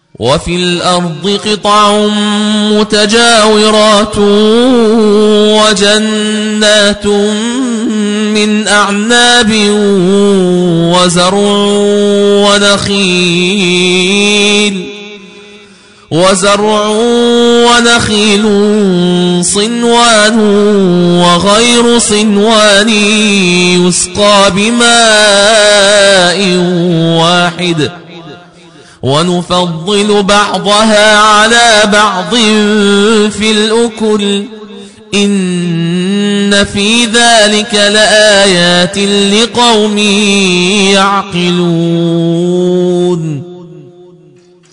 وفي الأرض قطع متجاورات وجنات من أعناب وزرع ونخيل صنوان وغير صنوان يسقى بماء واحد ونفضل بعضها على بعض في الأكل إن في ذلك لآيات لقوم يعقلون